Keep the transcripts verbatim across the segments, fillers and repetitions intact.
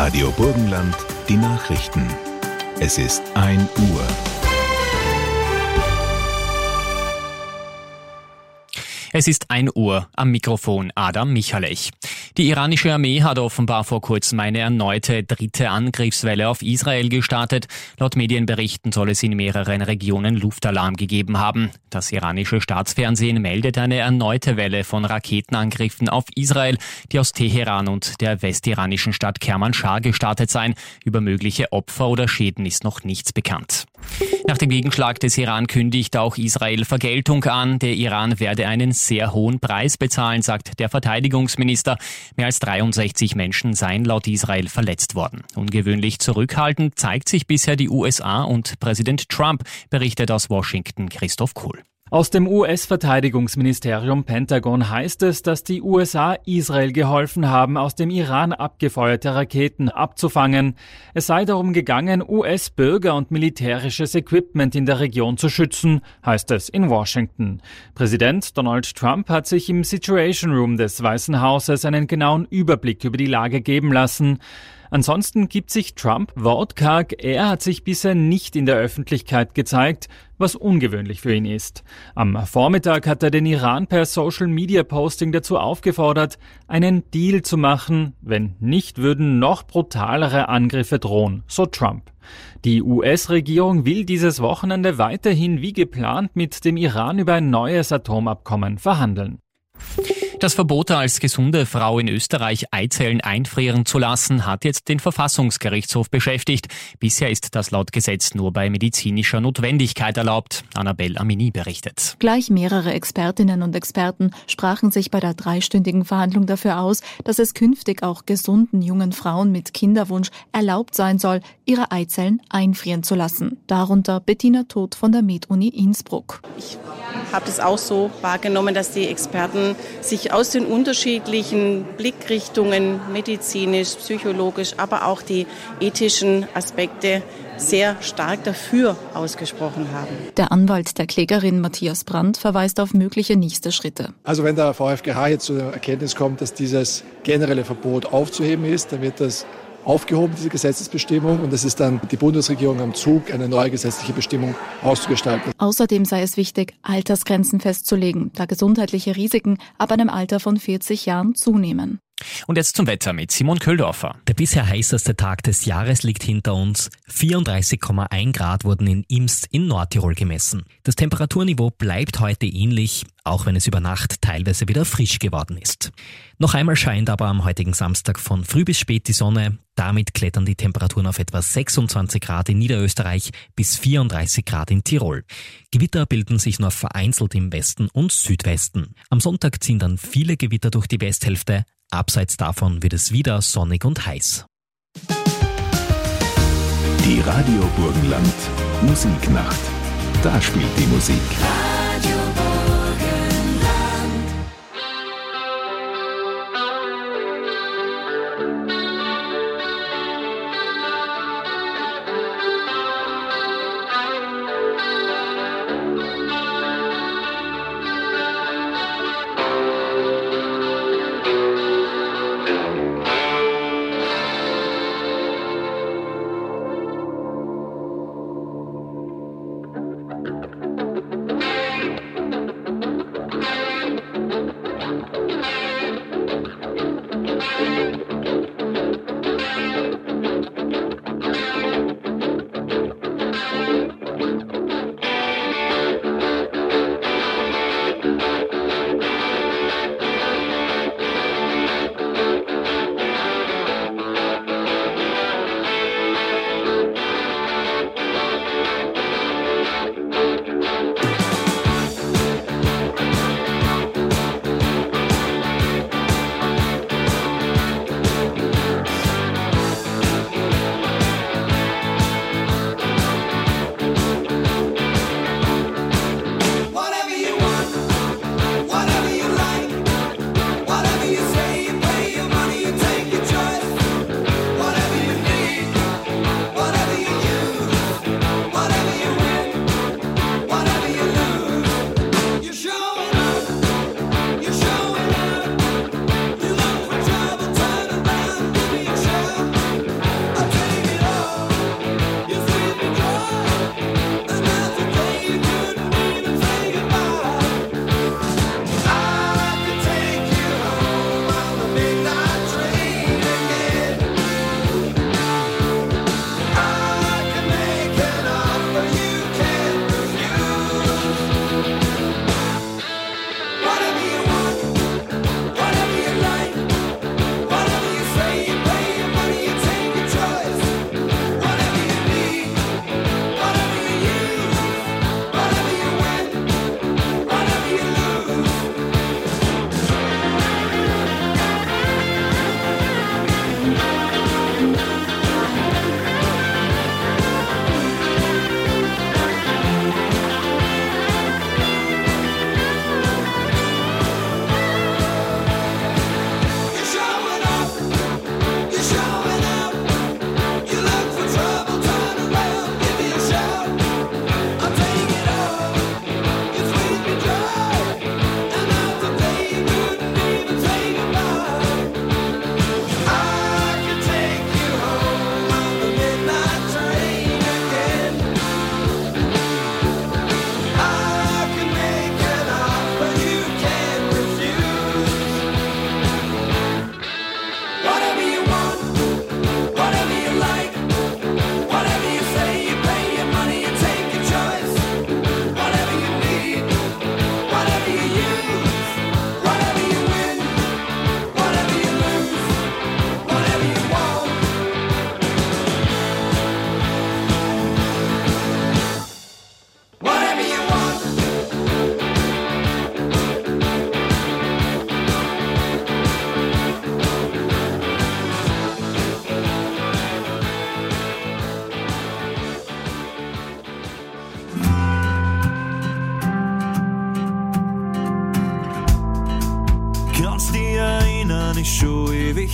Radio Burgenland, die Nachrichten. Es ist ein Uhr. Es ist ein Uhr, am Mikrofon Adam Michalech. Die iranische Armee hat offenbar vor kurzem eine erneute dritte Angriffswelle auf Israel gestartet. Laut Medienberichten soll es in mehreren Regionen Luftalarm gegeben haben. Das iranische Staatsfernsehen meldet eine erneute Welle von Raketenangriffen auf Israel, die aus Teheran und der westiranischen Stadt Kermanschah gestartet seien. Über mögliche Opfer oder Schäden ist noch nichts bekannt. Nach dem Gegenschlag des Iran kündigt auch Israel Vergeltung an. Der Iran werde einen sehr hohen Preis bezahlen, sagt der Verteidigungsminister. Mehr als dreiundsechzig Menschen seien laut Israel verletzt worden. Ungewöhnlich zurückhaltend zeigt sich bisher die U S A und Präsident Trump, berichtet aus Washington Christoph Kuhl. Aus dem U S-Verteidigungsministerium Pentagon heißt es, dass die U S A Israel geholfen haben, aus dem Iran abgefeuerte Raketen abzufangen. Es sei darum gegangen, U S-Bürger und militärisches Equipment in der Region zu schützen, heißt es in Washington. Präsident Donald Trump hat sich im Situation Room des Weißen Hauses einen genauen Überblick über die Lage geben lassen. Ansonsten gibt sich Trump wortkarg, er hat sich bisher nicht in der Öffentlichkeit gezeigt, was ungewöhnlich für ihn ist. Am Vormittag hat er den Iran per Social-Media-Posting dazu aufgefordert, einen Deal zu machen, wenn nicht, würden noch brutalere Angriffe drohen, so Trump. Die U S-Regierung will dieses Wochenende weiterhin wie geplant mit dem Iran über ein neues Atomabkommen verhandeln. Das Verbot, als gesunde Frau in Österreich Eizellen einfrieren zu lassen, hat jetzt den Verfassungsgerichtshof beschäftigt. Bisher ist das laut Gesetz nur bei medizinischer Notwendigkeit erlaubt. Annabel Amini berichtet. Gleich mehrere Expertinnen und Experten sprachen sich bei der dreistündigen Verhandlung dafür aus, dass es künftig auch gesunden jungen Frauen mit Kinderwunsch erlaubt sein soll, ihre Eizellen einfrieren zu lassen. Darunter Bettina Todt von der MedUni Innsbruck. Ich habe das auch so wahrgenommen, dass die Experten sich aus den unterschiedlichen Blickrichtungen, medizinisch, psychologisch, aber auch die ethischen Aspekte sehr stark dafür ausgesprochen haben. Der Anwalt der Klägerin Matthias Brandt verweist auf mögliche nächste Schritte. Also wenn der VfGH jetzt zur Erkenntnis kommt, dass dieses generelle Verbot aufzuheben ist, dann wird das aufgehoben, diese Gesetzesbestimmung, und es ist dann die Bundesregierung am Zug, eine neue gesetzliche Bestimmung auszugestalten. Außerdem sei es wichtig, Altersgrenzen festzulegen, da gesundheitliche Risiken ab einem Alter von vierzig Jahren zunehmen. Und jetzt zum Wetter mit Simon Köhldorfer. Der bisher heißeste Tag des Jahres liegt hinter uns. vierunddreißig Komma eins Grad wurden in Imst in Nordtirol gemessen. Das Temperaturniveau bleibt heute ähnlich, auch wenn es über Nacht teilweise wieder frisch geworden ist. Noch einmal scheint aber am heutigen Samstag von früh bis spät die Sonne. Damit klettern die Temperaturen auf etwa sechsundzwanzig Grad in Niederösterreich bis vierunddreißig Grad in Tirol. Gewitter bilden sich nur vereinzelt im Westen und Südwesten. Am Sonntag ziehen dann viele Gewitter durch die Westhälfte. Abseits davon wird es wieder sonnig und heiß. Die Radio Burgenland Musiknacht. Da spielt die Musik. Radio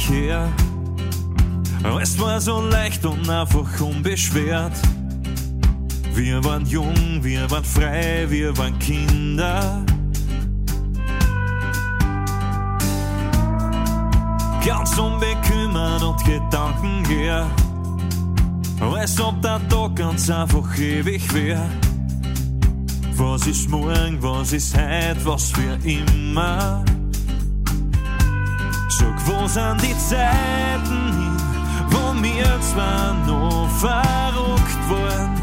ich her. Es war so leicht und einfach unbeschwert. Wir waren jung, wir waren frei, wir waren Kinder. Ganz unbekümmert und gedankenleer. Als ob der Tag ganz einfach ewig wär. Was ist morgen, was ist heut, was für immer? Sag, wo sind die Zeiten hin, wo wir zwar noch verrückt waren?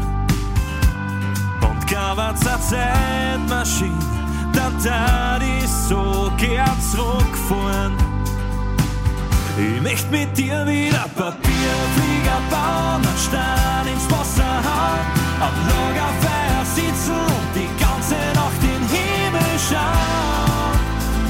Und gab's eine Zeitmaschine, dann tat ich so gern zurückfahren. Ich möcht mit dir wieder Papierflieger bauen, einen Stein ins Wasser hauen, am Lagerfeuer sitzen und die ganze Nacht in den Himmel schauen.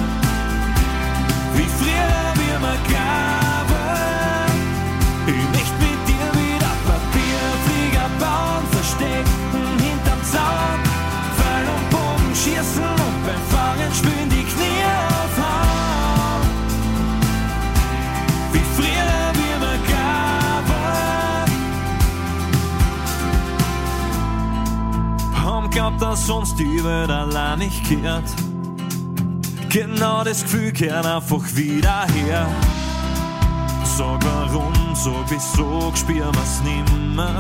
Wie früher wir mal gaben. Ich möcht mit dir wieder Papierflieger bauen, verstecken hinterm Zaun, Pfeil und Bogen schießen und beim Fangen spülen die Knie aufhauen. Wie früher wir mal gaben. Haben glaubt, dass uns die Welt allein nicht kehrt. Genau das Gefühl kehrt einfach wieder her. Sag warum, sag wieso, spür was nimmer.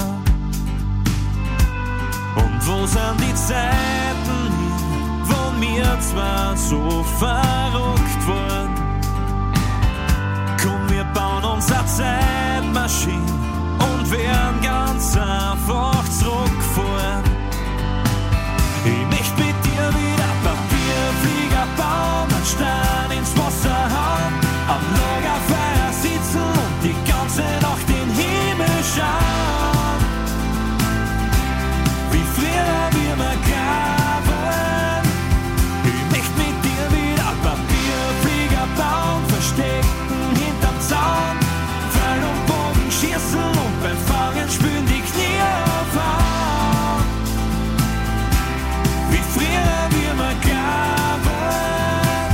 Und wo sind die Zeiten hin, wo wir zwar so verrückt waren? Komm, wir bauen uns eine Zeitmaschine und werden ganz einfach zurückfahren. Ich möcht mit dir wieder Papierflieger bauen, einen Stein ins Wasser hauen, am Lagerfeuer sitzen und die ganze Nacht in den Himmel schauen. Wie früher wir mal gaben. Ich möcht mit dir wieder Papierflieger bauen, verstecken hinterm Zaun, Pfeil und Bogen schießen und beim Fangen spülen die Knie aufhauen. Wie früher wir mal gaben.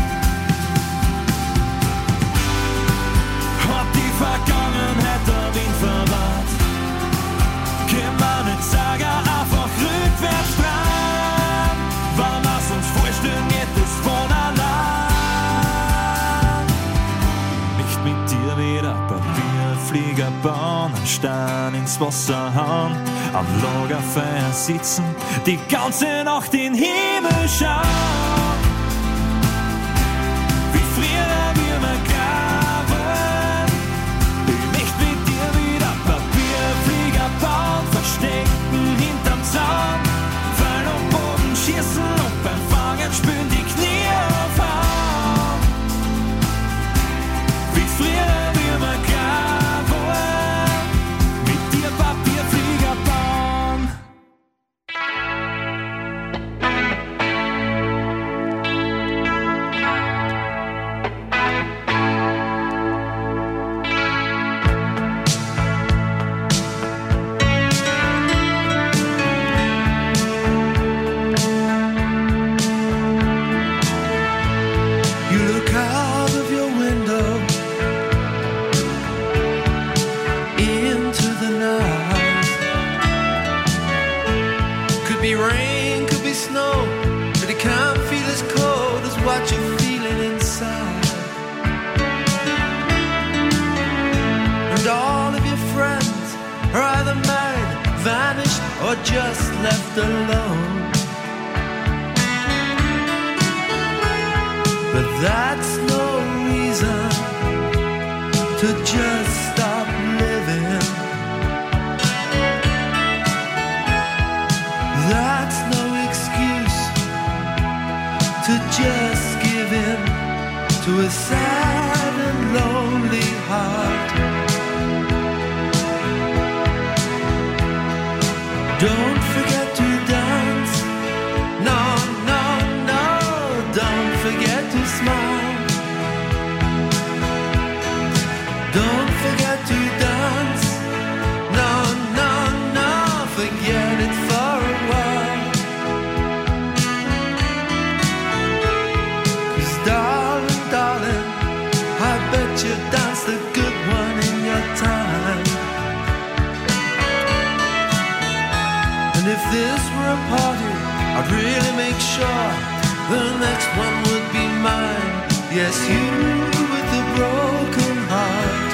Hat die Vergangenheit der Wind verwahrt. Können wir nicht sagen, einfach rückwärts dran. Wenn wir's uns vorstellen, geht es von allein. Nicht mit dir wieder Papierflieger bauen, einen Stein ins Wasser hauen, am Lagerfeuer sitzen, die ganze Nacht in den Himmel schauen. Wie früher wir mal gaben. Ich möcht mit dir wieder Papierflieger bauen, verstecken hinterm Zaun, Pfeil und Bogen schießen und beim Fangen spülen die Knie aufhauen. Wie früher wir mal gaben. Mit dir Papierflieger bauen. You look out of your window into the night. Could be rain, could be snow, but it can't feel as cold as what you're feeling inside. And all of your friends are either married, vanished, or just left alone. But that's no reason to just stop living. That's no excuse to just give in to a sad and lonely heart. Don't forget to dance. No, no, no, don't forget to smile. Don't forget to dance. No, no, no, forget it for a while. 'Cause darling, darling, I bet you dance I'd really make sure the next one would be mine. Yes, you with the broken heart.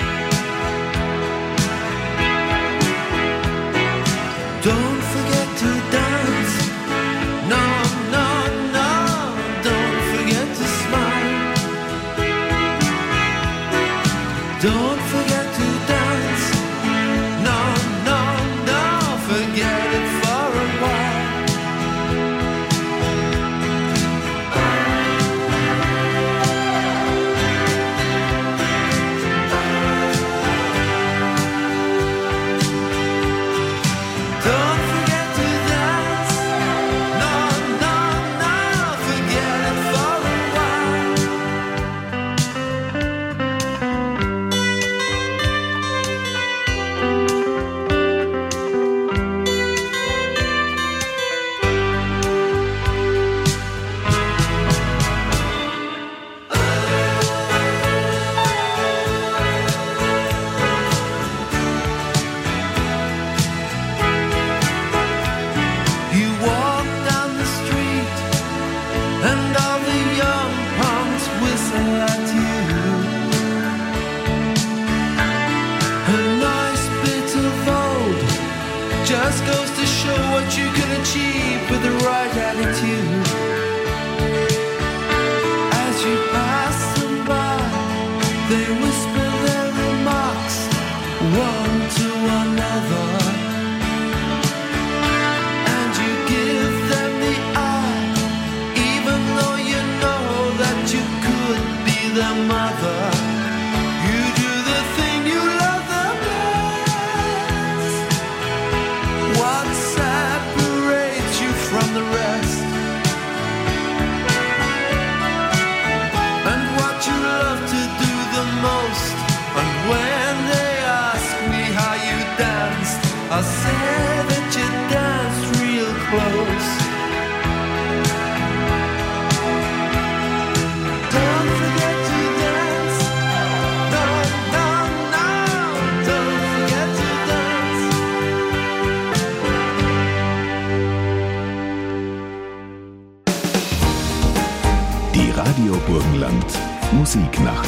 Don't forget to dance. No, no, no. Don't forget to smile. Don't forget to dance. No, no, no. Forget it for a while. Don't forget to dance. No, no, no. Forget it for a while. You walk down the street and all the young punks whistle at you. A nice bit of old just goes to show what you can achieve with the right attitude. As you pass them by, they whisper their remarks one to another. And you give them the eye, even though you know that you could be their mother. You do the thing you love the best. What separates you from the rest? And what you love to do the most. And when they ask me how you danced, I say that you danced real close. Don't forget to dance. No, no, no. Don't forget to dance. Die Radio Burgenland Musiknacht.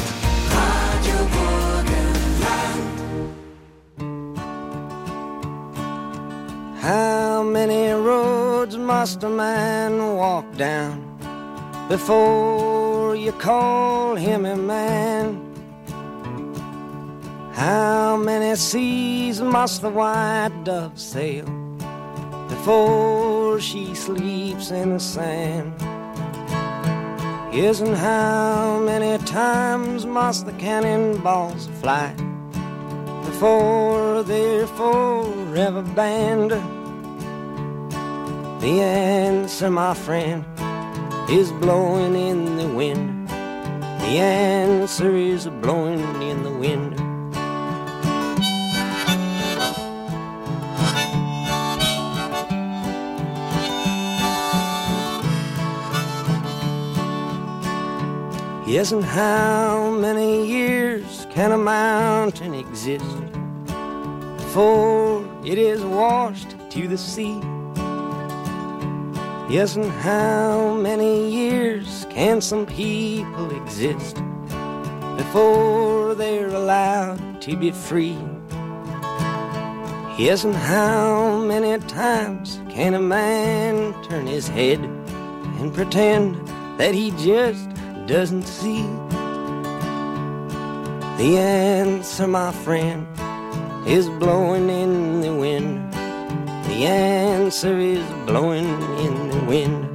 How many roads must a man walk down before you call him a man? How many seas must the white dove sail before she sleeps in the sand? Yes, and how many times must the cannonballs fly before they're forever banned? The answer, my friend, is blowing in the wind. The answer is blowing in the wind. Yes, and how many years can a mountain exist before it is washed to the sea? Yes, and how many years can some people exist before they're allowed to be free? Yes, and how many times can a man turn his head and pretend that he just doesn't see? The answer, my friend, is blowing in the wind. The answer is blowing in the wind.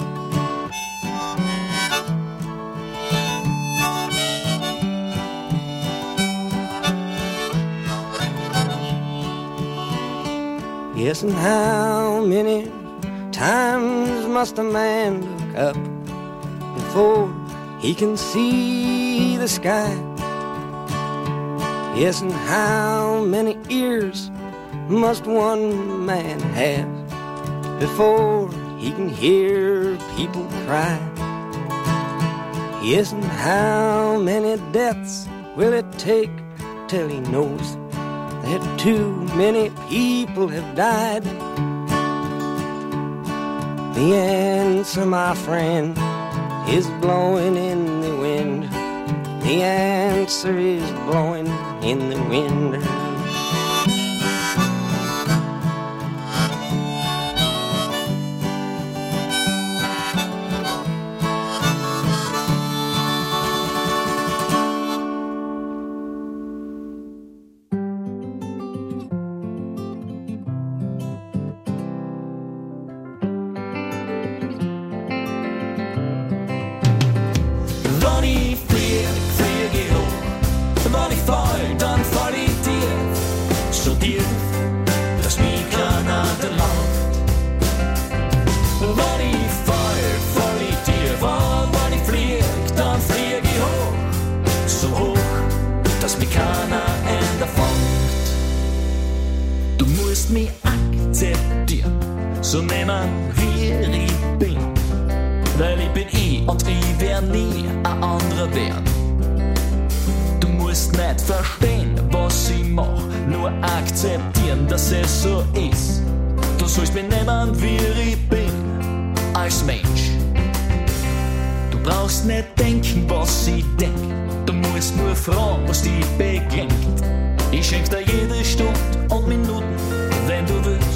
Yes, and how many times must a man look up before he can see the sky? Yes, and how many ears must one man have before he can hear people cry? Yes, and how many deaths will it take till he knows that too many people have died? The answer, my friend, is blowing in the wind. The answer is blowing in the wind. Så nehmen wir ich bin, weil ich bin ich und ich wär nie ein anderer werden. Du musst nicht verstehen, was ich mach, nur akzeptieren, dass es so ist. Du sollst mich nehmen, wie ich bin, als Mensch. Du brauchst nicht denken, was ich denk, du musst nur fragen, was dich beglängt. Ich schenk dir jede Stunde und Minuten, wenn du willst.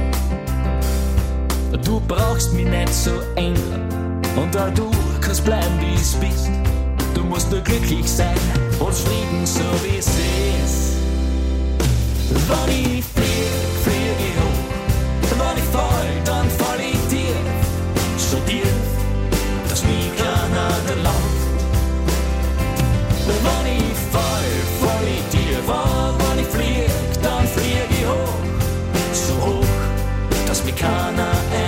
Du brauchst mich nicht so ändern und auch du kannst bleiben, wie es bist. Du musst nur glücklich sein und fliegen, so wie es ist. Wenn ich flieg, flieg ich hoch. Wenn ich fall, dann fall ich tief. So tief, dass mich keiner erlaubt. Wenn ich fall, fall ich tief. Wenn ich flieg, dann flieg ich hoch. So hoch, dass mich keiner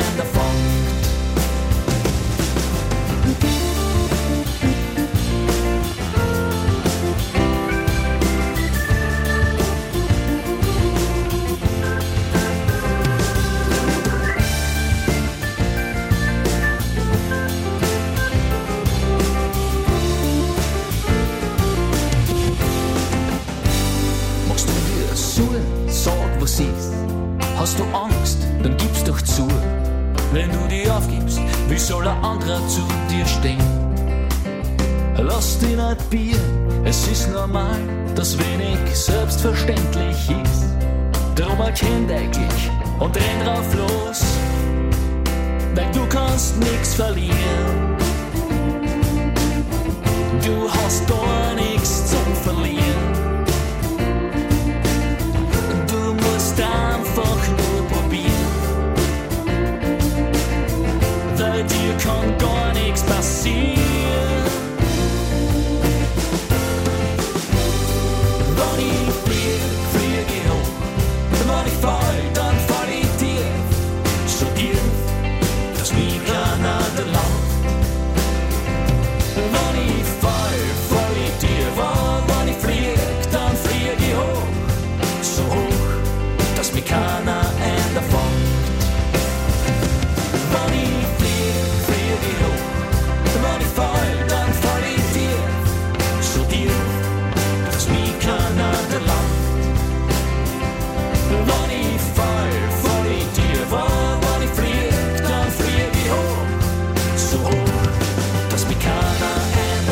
Hast du Angst, dann gib's doch zu. Wenn du dich aufgibst, wie soll ein anderer zu dir stehen? Lass dich nicht biegen, es ist normal, dass wenig selbstverständlich ist. Drum erkenn dich gleich und renn drauf los, weil du kannst nix verlieren. Du hast gar nichts zum Verlieren. Einfach nur probieren, weil dir kann gar nichts passieren. Wenn ich flieg, flieg ich hoch. Wenn ich fall, dann fall ich tief. So tief, dass mich keiner erlaubt. Wenn ich fall, fall ich tief. Wenn ich flieg, dann flieg ich hoch. So hoch, dass mich keiner erfängt. Wenn ich flieg, flieg ich hoch. Wenn ich fall, dann fall ich tief. So tief, dass mich keiner erlaubt. Wenn ich fall, fall ich tief. Wenn ich flieg, dann flieg ich hoch. So hoch, dass mich keiner erfängt.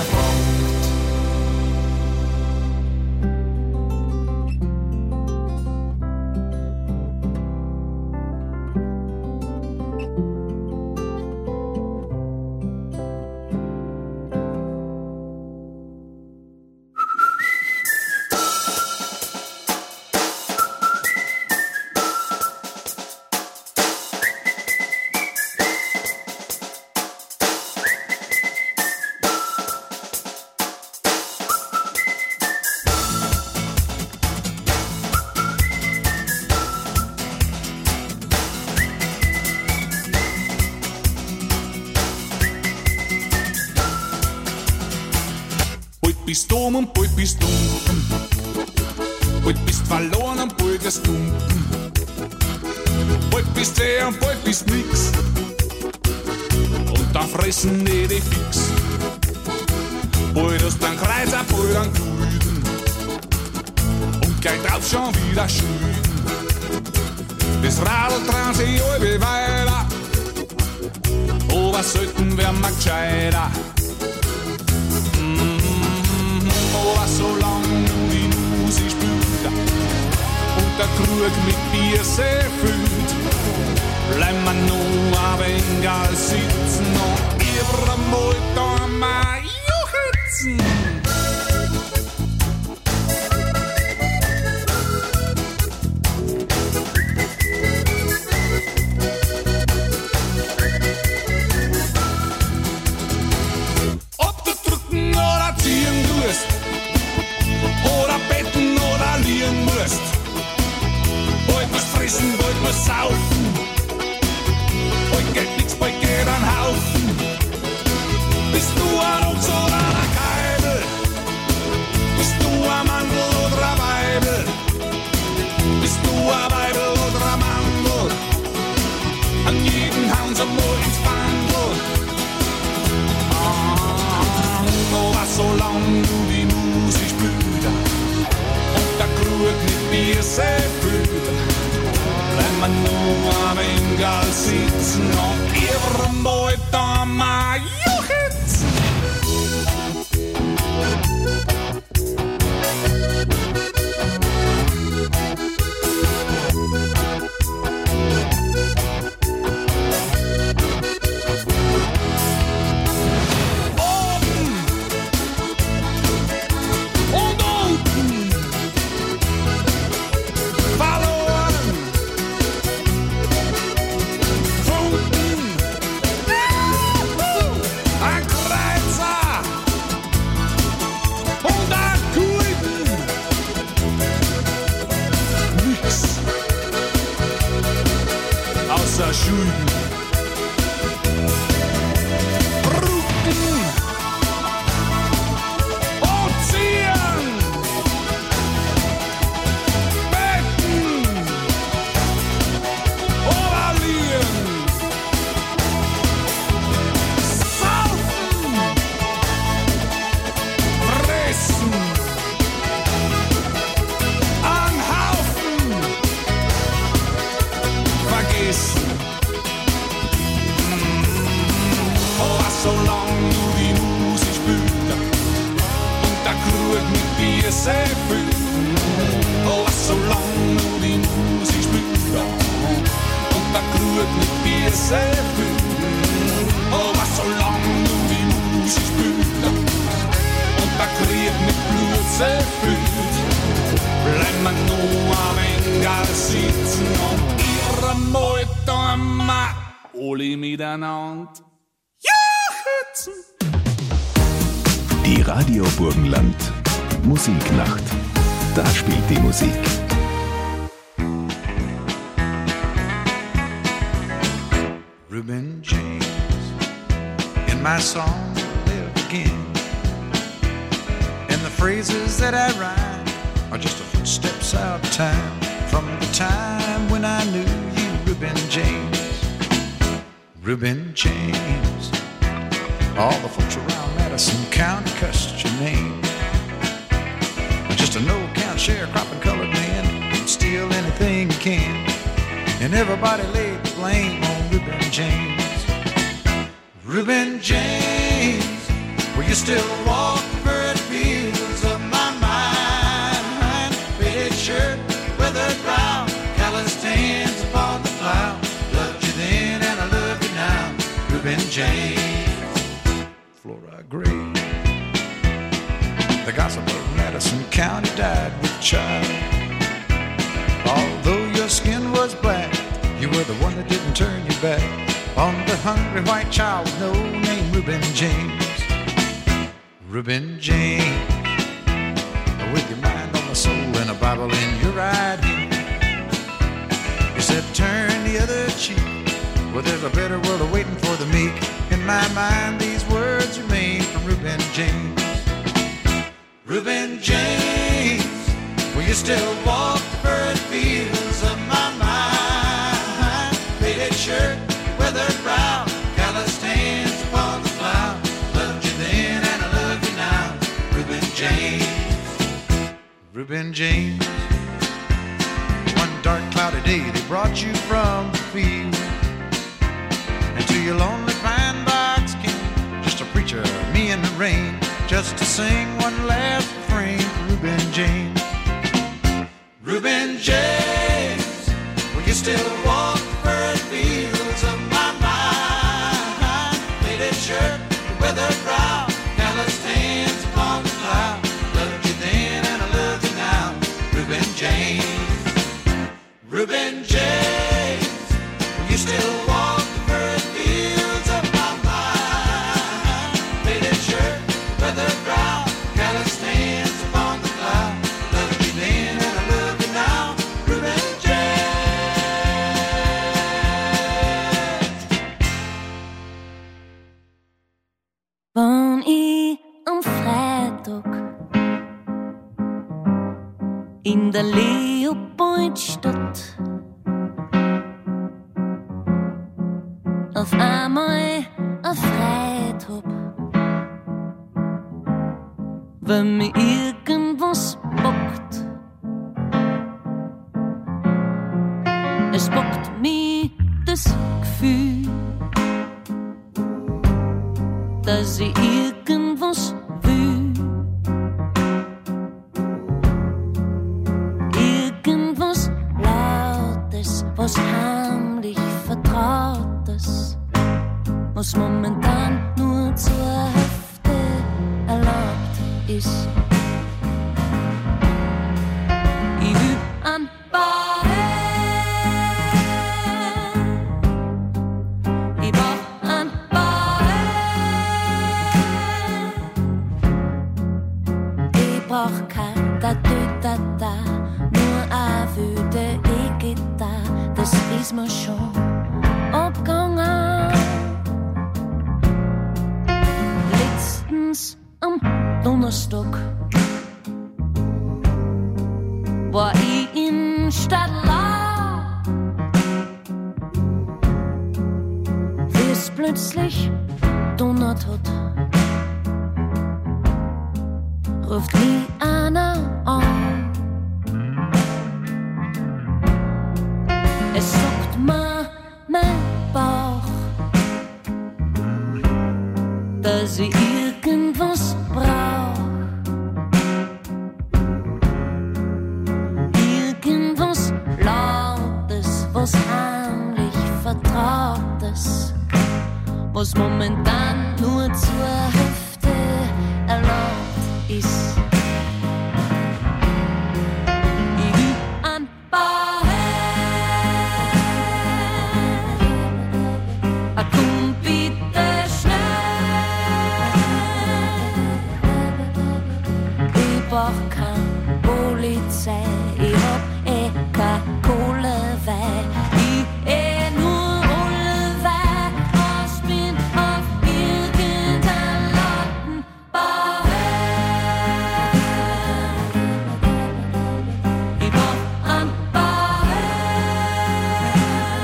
Bist dumm und bald bist du, bald bist verloren und bald wirst du, bald bist zäh und bald bist nix, und dann fressen die dich fix. Bald hast du einen Kreuzer, bald einen Gulden, und gleich drauf schon wieder Schulden. Das Radl dran sich alle weiter, aber selten wär man gescheiter. Mm, aber solange die Musik spielt und der Krug mit Bier sehr füllt, bleib man noch ein wenig als sitzen und irgendwann da mal juchzen. Ob du drücken oder ziehen tust, oder betten oder liegen musst, bald musst fressen, bald musst saufen. Bald geht nix, bald geht ein Haufen. Bist du ein Ochs oder ein Keibel? Bist du ein Mandel oder ein Weibel? Bist du ein Weibel oder ein Mandel? An jeden hauen sie mal ins Bandel. Ah, aber solange du die Musik spielst und der Krug mit Bier sehr füllt, bleib man nur ein wenig als sitzen und irgendwo da mal juchzen. Oben und unten verloren. Ein Kreuzer und ein Gulden. Nix außer Schulden. Ruten und ziehen. Betten oder liegen. Saufen, fressen, anhaufen, vergessen. Oh, solange du die Musik spielst und der Krug mit Bier sehr füllt. Oh, solange du die Musik spielst und der Krug mit Bier sehr füllt. Oh, solange du die Musik spielst und der Krieg mit Blut sehr füllt, bleib man nur ein wenig als sitzen und ihre Meute einmal alle miteinander juchzen. Die Radio Burgenland Musiknacht. Da spielt die Musik. Reuben James, in my song live again, and the phrases that I rhyme are just a footsteps out of time from the time when I knew you, Reuben James. Reuben James, all the folks around Madison County cussed your name. Just a no-count sharecropping colored man, steal anything you can, and everybody laid the blame on Reuben James. Reuben James, will you still walk the bird fields of my mind? Faded shirt, weathered brow, calloused hands upon the plow. Loved you then and I love you now, Reuben James. Flora Gray, the gossip of Madison County, died with a child. Although your skin was black, you were the one that didn't turn your back on the hungry white child with no name, Reuben James. Reuben James, with your mind on the soul and a Bible in your right hand. You said turn the other cheek, well there's a better world awaiting for the meek. In my mind these words remain from Reuben James. Reuben James, will you still walk the bird fields of my mind? Faded shirt, weathered brow, calloused hands upon the plow. Loved you then and I love you now, Reuben James. Reuben James, one dark cloudy day they brought you from the field into your lonely pine just to sing one last refrain. Reuben James, Reuben James, will you still walk the furrowed fields of my mind? Faded shirt, weathered brow, calloused hands upon the plow. Loved you then and I love you now. Reuben James, Reuben James, will you still walk the furrowed fields of my mind? Faded shirt, weathered brow, calloused hands upon the plow. Loved you then and I love you now. Reuben James. Wann ich am Freitag in der Leopoldstadt auf einmal erfreut hab, wenn mir irgendwas bockt. Es bockt mich das Gefühl, dass ich irgendwas will. Irgendwas Lautes, was heimlich Vertrautes, was momentan nur zur Hälfte erlaubt ist. Ich will an Bauern, ich brauch an Bauern, ich brauch kein Da-da-da-da, nur eine wüde E-Gitarre, das ist mir schon abgegangen. Letztens am Donnerstag war ich in Stadtlau, wie es plötzlich donnert hat, ruft mich einer an. Es sagt mir mein Bauch, dass ich irgendwas brauch. Irgendwas Lautes, was heimlich Vertrautes, was momentan nur zur Hälfte erlaubt ist. Ich will an Bauern, a komm bitte schnell. Ich brauch kein Polizei, ich hab eh kein Kohlewei, ich eh nur Rollewei, aus bin auf irgendein lauten Bauern. Ich brauch an Bauern,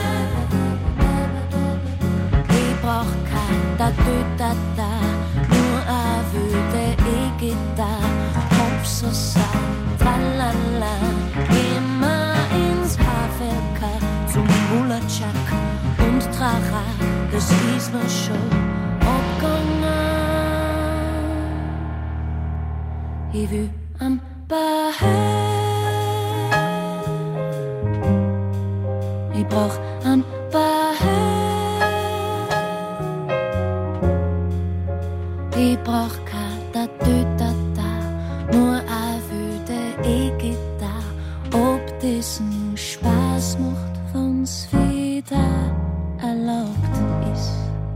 ich brauch kein Da-da-da-da, nur a wüde E-Gitarre, Hopsa sa, tralala, immer ins Havelka zum Hulacak und Trara, das ist mir schon abgegangen. Ich will am Bauern, ich brauch an Bauern, ich brauch kein Da-da-da-da, nur a wüde E-Gitarre, ob diesen Spaß macht, wenn's wieder erlaubt ist.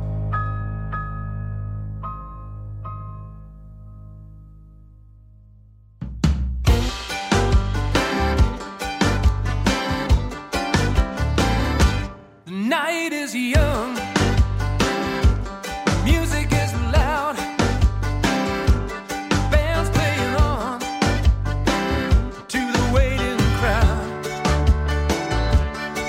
The night is young, music is loud, bands playing on to the waiting crowd.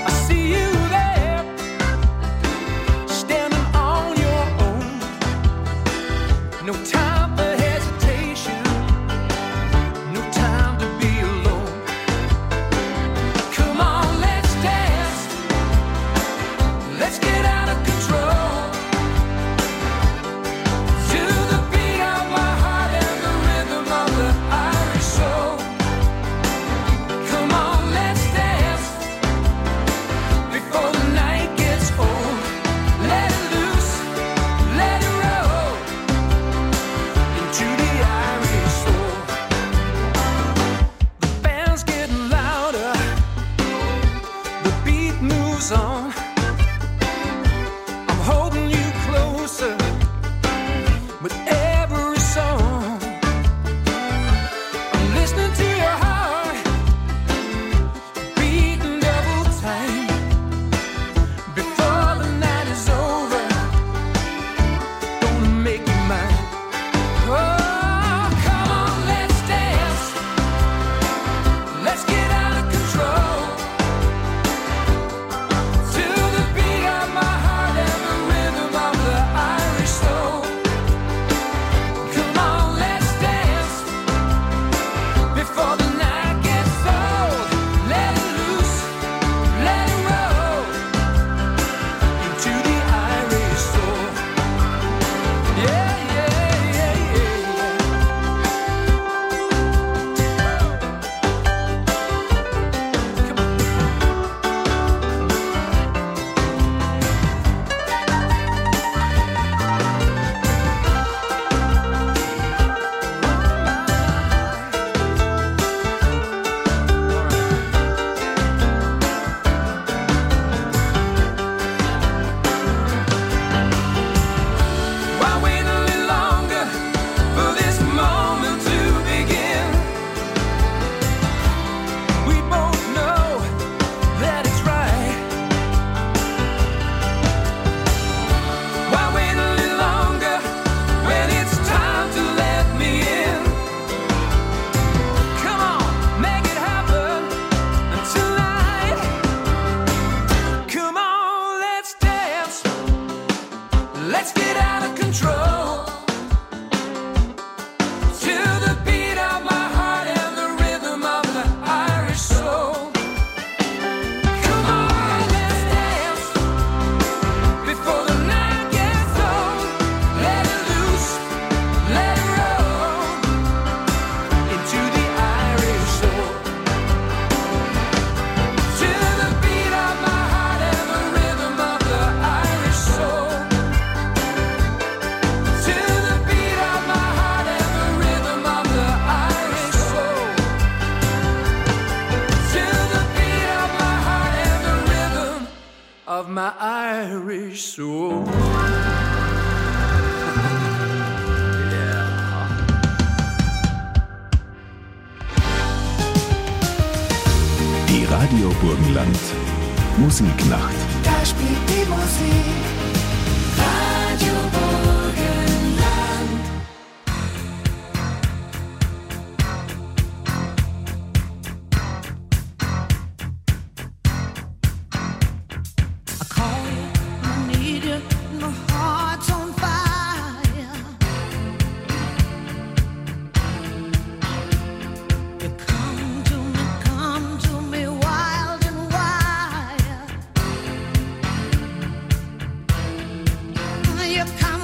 goes on, I'm holding you closer with every song. I'm listening to your heart beating double time. Before the night is over, gonna make you mine. Oh, come on, let's dance. Let's get out of control. To the beat of my heart and the rhythm of the Irish soul. Come on, let's dance before the night gets old. Let it loose, let it roll into the Irish soul. Yeah, yeah, yeah, yeah, yeah. Come on. Why wait a little longer for this moment to begin? We both know that it's right. Why wait a little longer when it's time to let me in? Come on, make it happen tonight. Come on, let's dance. Let's get out of control. To the beat of my heart and the rhythm of the Irish soul. Come on, let's dance before the night gets old. Let it loose, let it roll into the Irish soul. To the beat of my heart and the rhythm of the Irish soul. To the beat of my heart and the rhythm of the Irish soul. To the beat of my heart and the rhythm of my Irish soul. Die Radio Burgenland Musiknacht. Da spielt die Musik. Radio Burgenland. I call you, I need you, my heart's on fire. You come to me, come to me, wild and wild. You come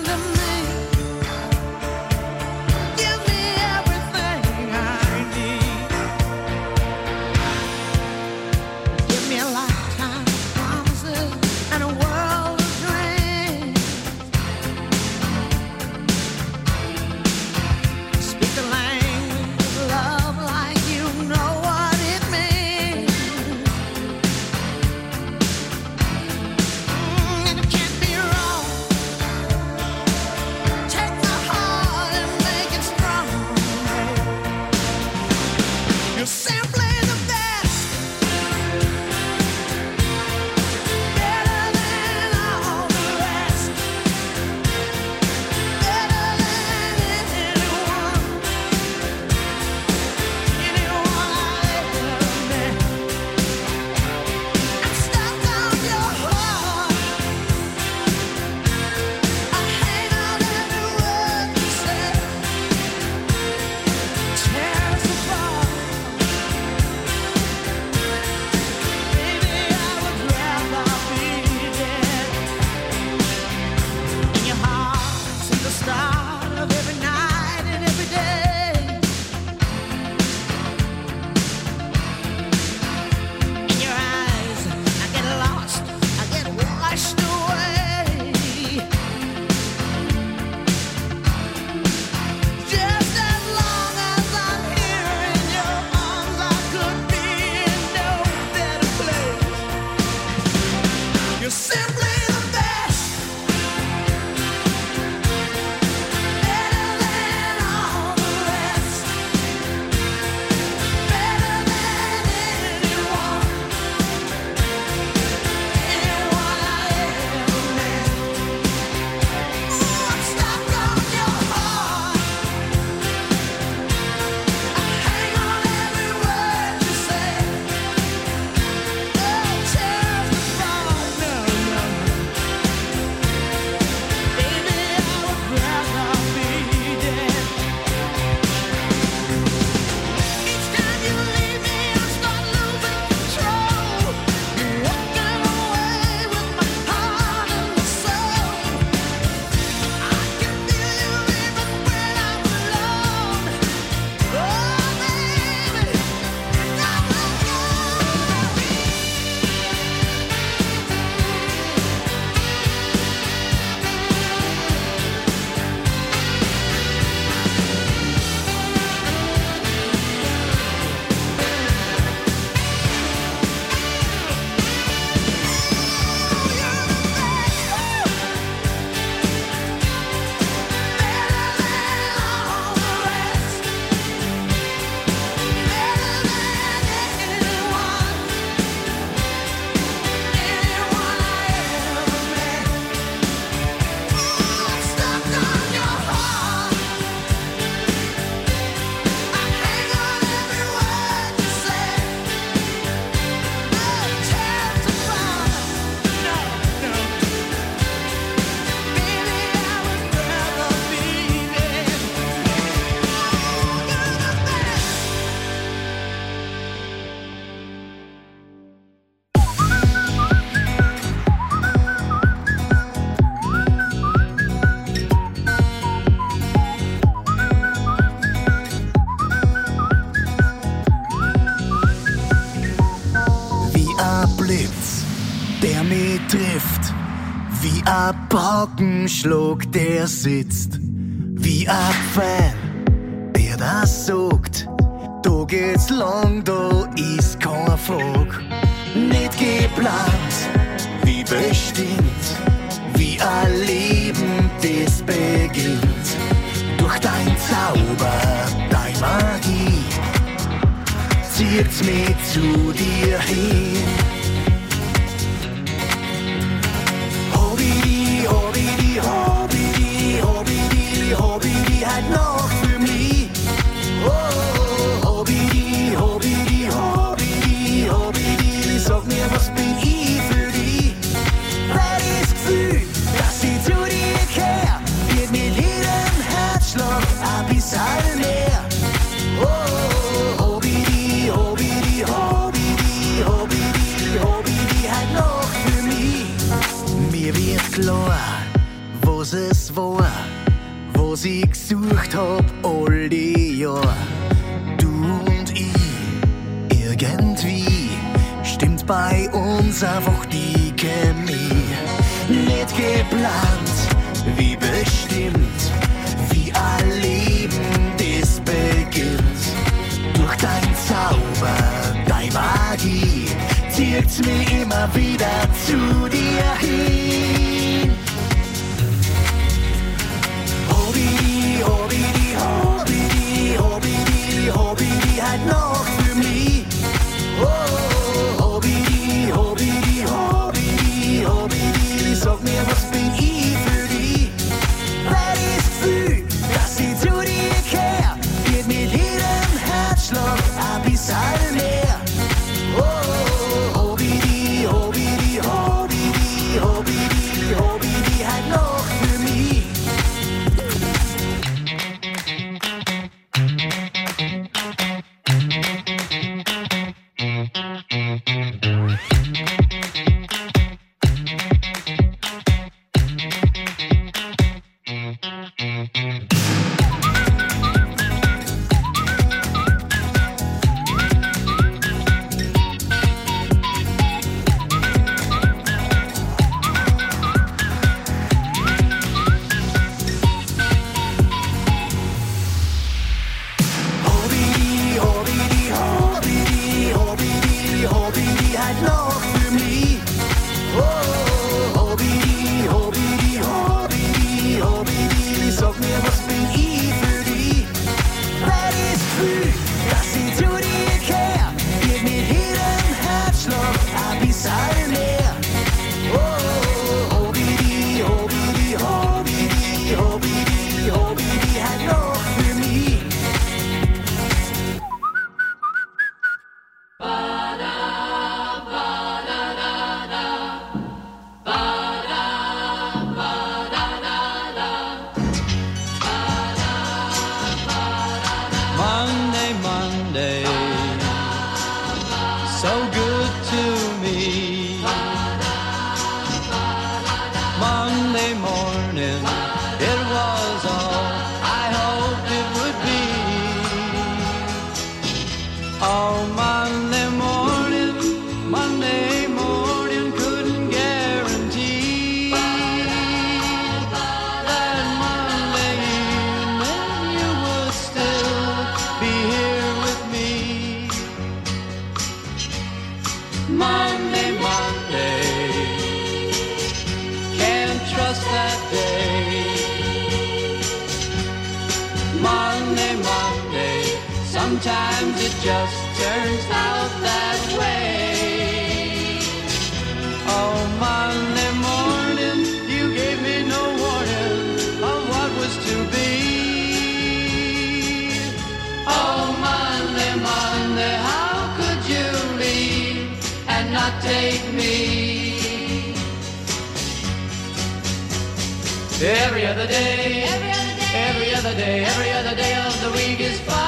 mich trifft, wie ein Paukenschlag, der sitzt, wie ein Pfeil, der das sagt, da geht's lang, da ist kein Frag. Nicht geplant, wie bestimmt, wie ein Leben, das beginnt. Durch dein Zauber, dein Magie, zieht's mich zu dir hin. Hobidi, Hobidi, Hobidi, Hobidi, Hobidi, halt noch für mich. Oh, Hobidi, Hobidi, Hobidi, Hobidi, sag mir, was bin ich für dich? Weil das Gefühl, dass ich zu dir kehr, wird mit jedem Herzschlag ein bisschen mehr. Oh, Hobidi, Hobidi, Hobidi, Hobidi, Hobidi, halt noch für mich. Mir wird klar, was es war, was ich gesucht hab all die Jahr. Du und ich, irgendwie stimmt bei uns einfach die Chemie. Nicht geplant, wie bestimmt, wie ein Leben, das beginnt. Durch dein Zauber, deine Magie, zieht's mich immer wieder zu dir hin. Hobidi, Hobidi, Hobidi, Hobidi, Hobidi, halt noch für mich. Oh, Hobidi, Hobidi, Hobidi, Hobidi, sag mir, was bin ich für dich? Weil das Gefühl, dass ich zu dir kehr, wird mit jedem Herzschlag ein bisschen mehr. Oh, Hobidi, Hobidi, Hobidi, Hobidi, Hobidi, halt noch für mich. Hobidi, Hobidi, Hobidi, Hobidi, Hobidi, halt noch für mich. Oh, Hobidi, Hobidi, Hobidi, Hobidi, sag mir, was bin ich für dich? Weil das Gefühl, dass ich zu dir kehr, wird mit jedem Herzschlag ein bisschen mehr. Oh, Hobidi, Hobidi, Hobidi, Hobidi, Hobidi, halt noch für mich. Monday, Monday, so good to me. Monday morning, it was all I hoped it would be. Oh, Monday morning, Monday morning, couldn't guarantee that Monday evening you would still be here with me. Monday, Monday, can't trust that day. Monday, Monday, sometimes it just turns out that way. Oh, Monday morning, you gave me no warning of what was to be. Oh, Monday, Monday, how could you leave and not take me? Every other day, every other day, every other day, every other day of the week is fine,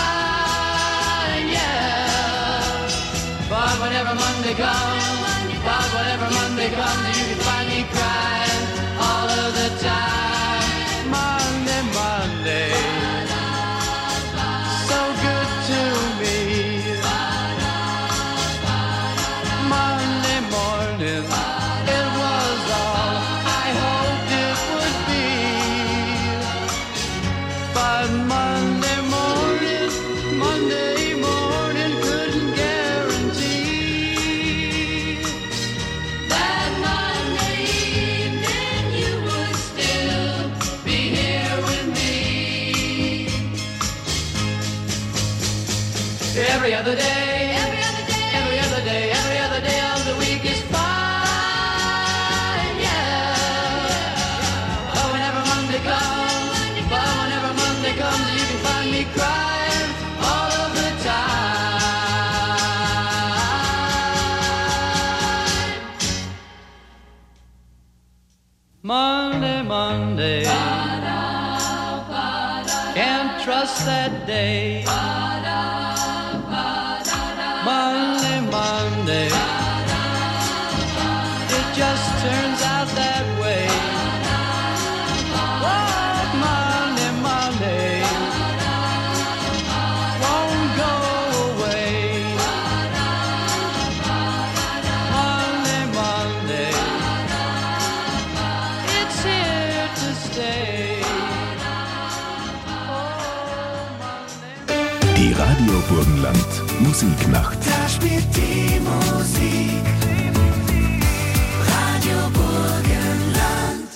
yeah. But whenever Monday comes, but whenever Monday comes, you can find me crying all of the time. Monday, Monday, so good to me. Monday morning, every other day, every other day, every other day, every other day of the week is fine, yeah. But whenever Monday comes, but whenever Monday comes, you can find me crying all of the time. Monday, Monday, can't trust that day. Monday, Monday, it just turns out that way. Oh, Monday, Monday, won't go away. Monday, Monday, it's here to stay. Die Radio Burgenland Musiknacht. Da spielt die Musik. Radio Burgenland.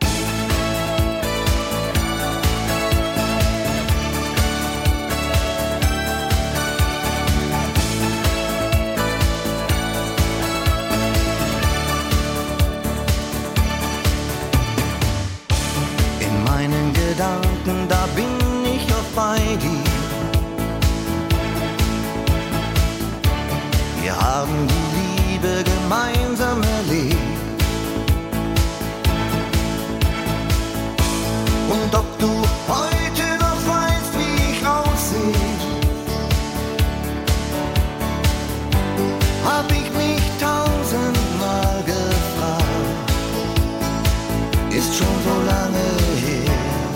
In meinen Gedanken, da bin ich noch bei dir. Wir haben die Liebe gemeinsam erlebt. Und ob du heute noch weißt, wie ich aussehe, hab ich mich tausendmal gefragt. Ist schon so lange her.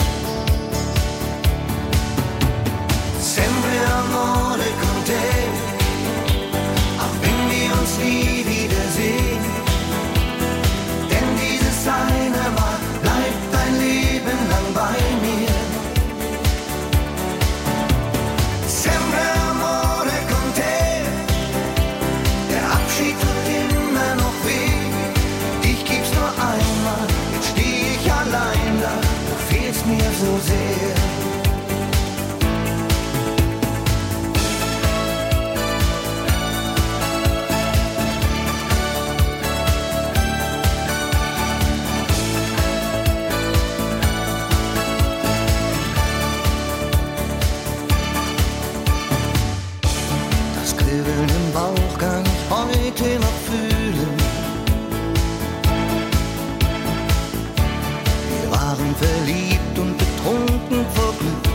Sempre amore con te. Nie wiedersehen, denn dieses eine Mal bleibt dein Leben lang bei mir. Sempre amore con te, der Abschied tut immer noch weh. Ich gib's nur einmal, jetzt steh ich allein da, du fehlst mir so sehr. Bauch kann ich heute noch fühlen. Wir waren verliebt und betrunken vor Glück.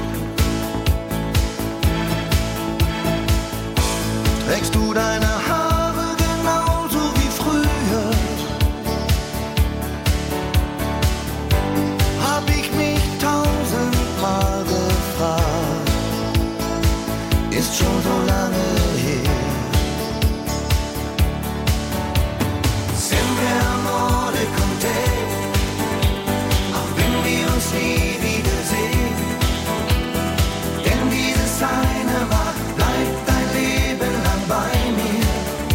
Trägst du deine Haare genauso wie früher? Hab ich mich tausendmal gefragt. Ist schon so lange her. Amore con te, auch wenn wir uns nie wiedersehen, denn dieses eine Mal bleibt dein Leben lang bei mir.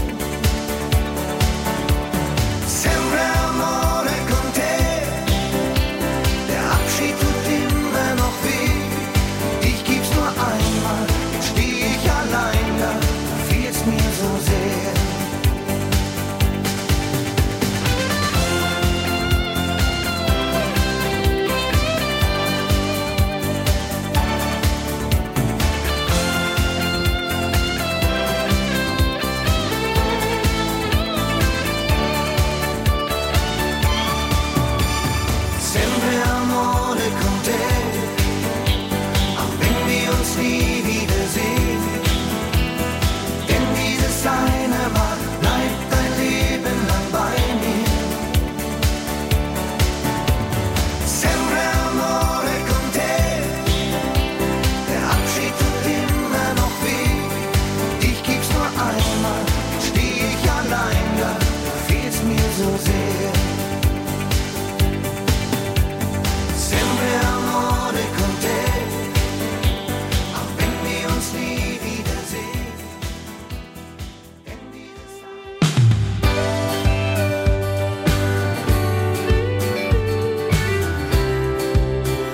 Sempre amore con te, der Abschied tut immer noch weh. Ich gib's nur einmal, jetzt steh ich allein da, du fehlst mir so sehr.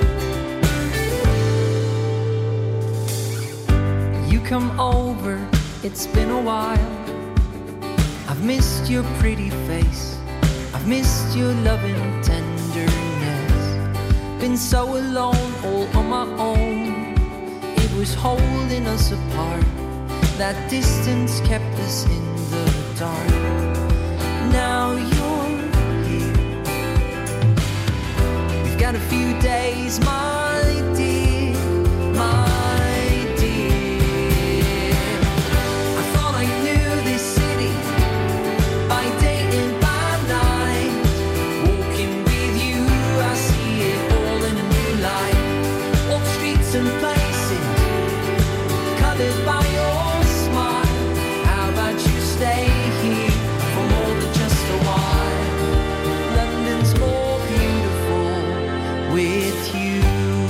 come over it's been a while. I've missed your pretty face, I've missed your loving tenderness. Been so alone, all on my own. It was holding us apart, that distance kept us in the dark. Now you're here, we've got a few days, my dear, my and places colored by your smile. How about you stay here for more than just a while? London's more beautiful with you.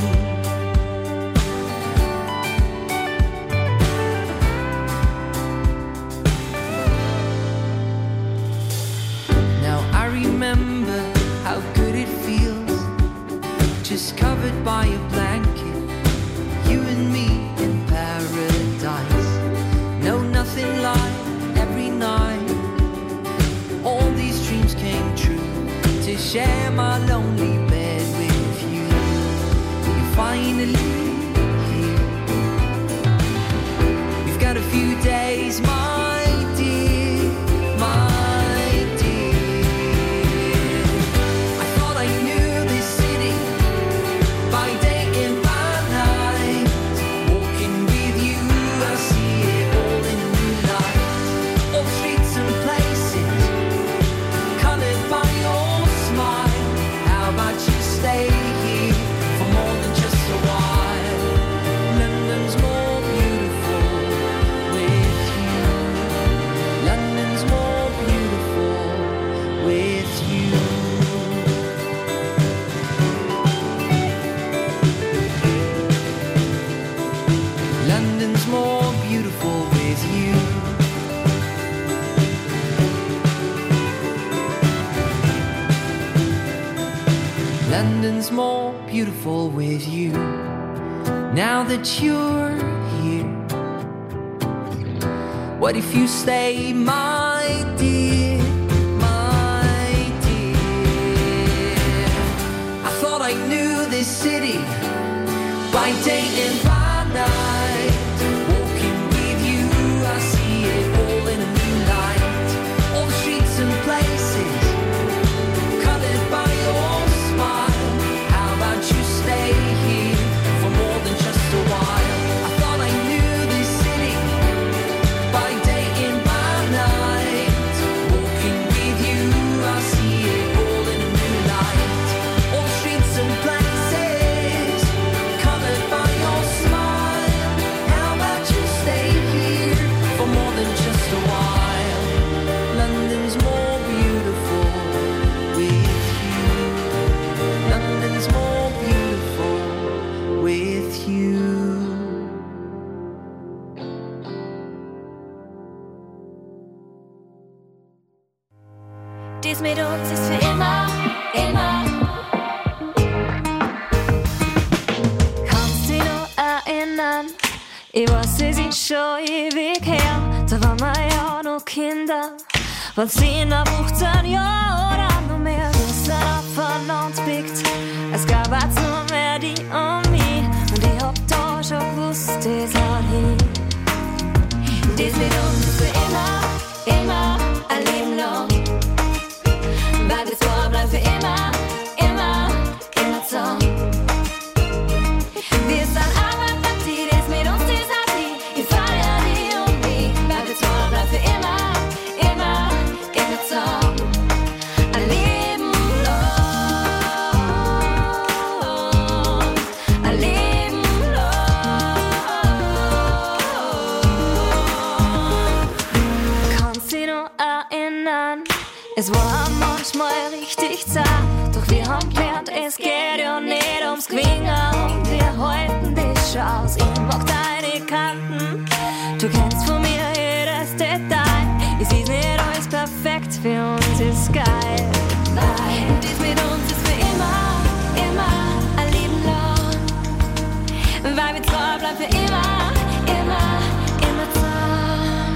Now I remember how good it feels, just covered by a blanket. You and me in paradise. No, nothing like every night. All these dreams came true, to share my lonely bed with you. You're finally here. We've got a few days, my dear, my dear. I thought I knew this city by day and by night. Walking with you, I see it all in new light. All streets and places colored by your smile. How about you stay here for more than just a while? London's more beautiful with you. London's more beautiful with you. London's more beautiful with you. London's more beautiful with you. Now that you're here, what if you stay, my dear, my dear? I thought I knew this city by day and by night. Walking with you, I see it all in a new light. All the streets and places colored by your smile. How about you stay here for more than just a while? I thought I knew this city by day and by night. Walking with you, I see it all in a new light. All the streets and places colored by your smile. How about you stay here for more than just a while? London's more beautiful with you. London's more beautiful with you. Dies mit uns ist für immer, immer. Kannst dich noch erinnern? Ich weiß, es ist schon ewig her. Da waren wir ja noch Kinder. Von zehn auf fünfzehn Jahre oder noch mehr. Wir sind aufeinander geblickt. Es gab jetzt nur mehr die und mich. Und ich hab da schon gewusst, das hat hin. Dies mit uns ist für immer, immer ein Leben lang. Weil wir zwei bleiben für immer, immer, immer zusammen. Wir sind aber Partie, das mit uns ist halt die. Ich feier die und mich. Weil wir zwei bleiben für immer, immer, immer zusammen. Ein Leben lang, ein Leben lang. Kannst dich noch erinnern? Es war manchmal richtig zart, doch wir haben gelernt, es geht ja nicht ums Gewinnen und wir halten das schon aus. Ich mag deine Kanten, du kennst von mir jedes Detail. Es ist nicht alles perfekt, für uns ist geil. Nein, dies mit uns ist für immer, immer ein Leben lang. Weil wir treu bleiben für immer, immer, immer zusammen.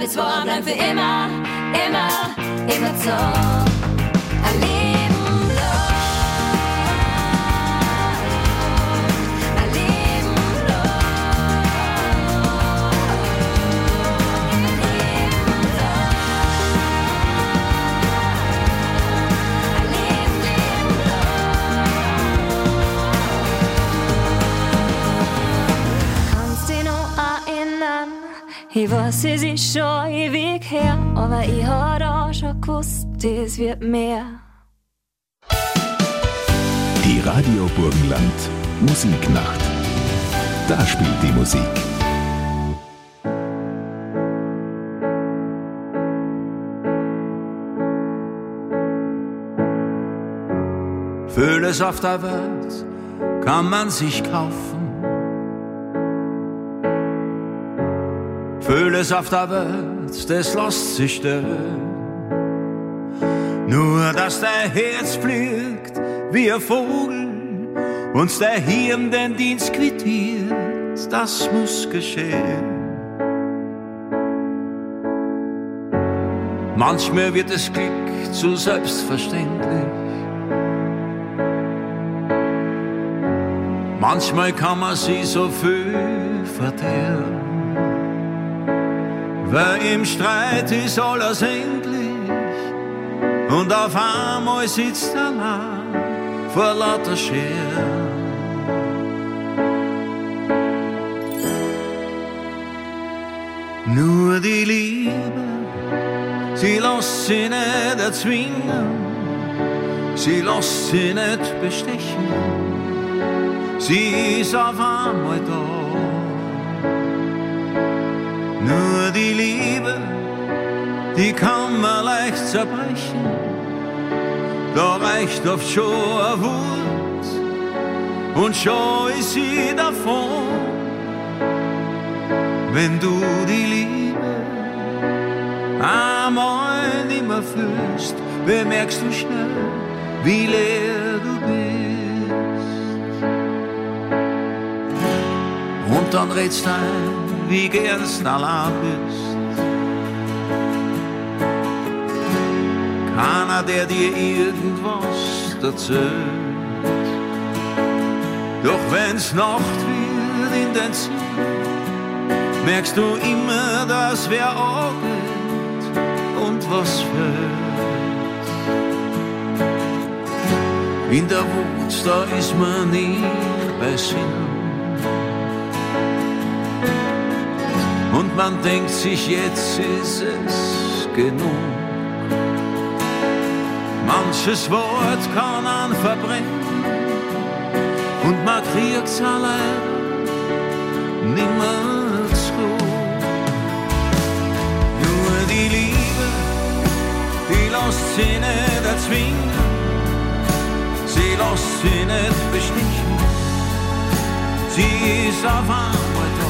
wir zwei bleiben für immer, immer, immer zusammen. Ein Leben lang, ein Leben lang, ein Leben lang, ein Leben, Leben lang. Kannst dich noch erinnern? Ich weiß, es ist schon ewig her, aber ich hab auch schon gewusst, es wird mehr. Die Radio Burgenland Musiknacht. Da spielt die Musik. Vieles auf der Welt kann man sich kaufen. Vieles auf der Welt, das lässt sich stellen. Nur, dass der Herz fliegt wie ein Vogel und der Hirn den Dienst quittiert, das muss geschehen. Manchmal wird das Glück zu selbstverständlich. Manchmal kann man sich so viel verderben. Weil im Streit ist alles endlich und auf einmal sitzt er allein vor lauter Scheren. Nur die Liebe, sie lässt sich nicht erzwingen, sie lässt sich nicht bestechen, sie ist auf einmal da. Nur die Liebe, die kann man leicht zerbrechen, da reicht oft schon ein Wort und schon ist sie davon. Wenn du die Liebe einmal nicht mehr fühlst, bemerkst du schnell, wie leer du bist. Und dann redst du ein, wie gern's allein bist. Keiner, der dir irgendwas erzählt. Doch wenn's Nacht wird in dein Zimmer, merkst du immer, dass wer angeht und was fehlt. In der Wut, da ist man nie bei Sinnen. Und man denkt sich, jetzt ist es genug. Manches Wort kann einen verbrennen und man kriegt's allein nimmer zurück. Nur die Liebe, die lässt sich nicht erzwingen, sie lässt sich nicht bestechen, sie ist auf einmal da.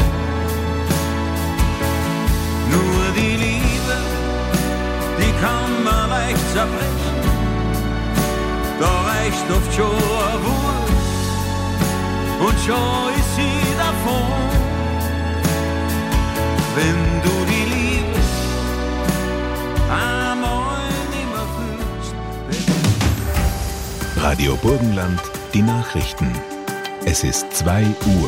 Nur die Liebe, die kann man leicht zerbrechen, da reicht oft schon ein Wort und schon ist sie davon. Wenn du die Liebe einmal nimmer fühlst. Radio Burgenland, die Nachrichten. Es ist zwei Uhr.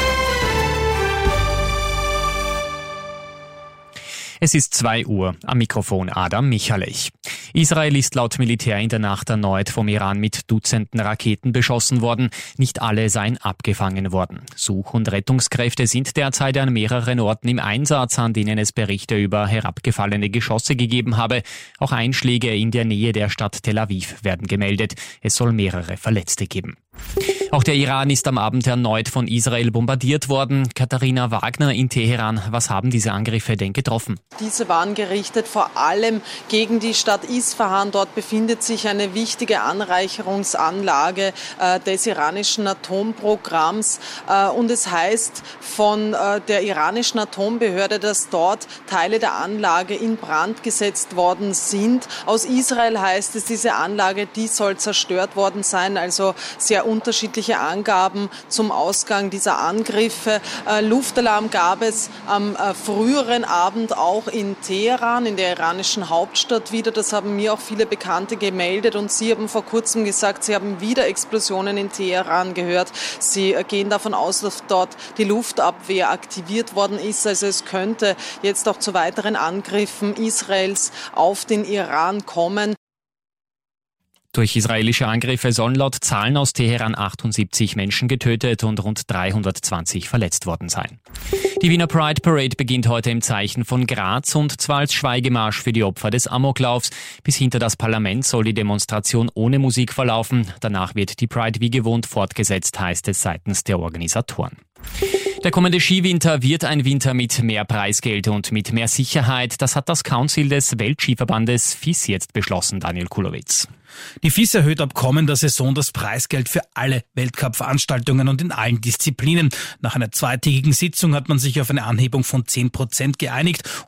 Es ist zwei Uhr, am Mikrofon Adam Michalech. Israel ist laut Militär in der Nacht erneut vom Iran mit Dutzenden Raketen beschossen worden. Nicht alle seien abgefangen worden. Such- und Rettungskräfte sind derzeit an mehreren Orten im Einsatz, an denen es Berichte über herabgefallene Geschosse gegeben habe. Auch Einschläge in der Nähe der Stadt Tel Aviv werden gemeldet. Es soll mehrere Verletzte geben. Auch der Iran ist am Abend erneut von Israel bombardiert worden. Katharina Wagner in Teheran, was haben diese Angriffe denn getroffen? Diese waren gerichtet vor allem gegen die Stadt Isfahan. Dort befindet sich eine wichtige Anreicherungsanlage äh, des iranischen Atomprogramms. Äh, und es heißt von äh, der iranischen Atombehörde, dass dort Teile der Anlage in Brand gesetzt worden sind. Aus Israel heißt es, diese Anlage, die soll zerstört worden sein, also sehr unterschiedliche unterschiedliche Angaben zum Ausgang dieser Angriffe. Äh, Luftalarm gab es am äh, früheren Abend auch in Teheran, in der iranischen Hauptstadt wieder. Das haben mir auch viele Bekannte gemeldet und sie haben vor kurzem gesagt, sie haben wieder Explosionen in Teheran gehört. Sie äh, gehen davon aus, dass dort die Luftabwehr aktiviert worden ist. Also es könnte jetzt auch zu weiteren Angriffen Israels auf den Iran kommen. Durch israelische Angriffe sollen laut Zahlen aus Teheran achtundsiebzig Menschen getötet und rund dreihundertzwanzig verletzt worden sein. Die Wiener Pride Parade beginnt heute im Zeichen von Graz und zwar als Schweigemarsch für die Opfer des Amoklaufs. Bis hinter das Parlament soll die Demonstration ohne Musik verlaufen. Danach wird die Pride wie gewohnt fortgesetzt, heißt es seitens der Organisatoren. Der kommende Skiwinter wird ein Winter mit mehr Preisgeld und mit mehr Sicherheit. Das hat das Council des Weltskiverbandes F I S jetzt beschlossen, Daniel Kulowitz. Die F I S erhöht ab kommender Saison das Preisgeld für alle Weltcup-Veranstaltungen und in allen Disziplinen. Nach einer zweitägigen Sitzung hat man sich auf eine Anhebung von zehn Prozent geeinigt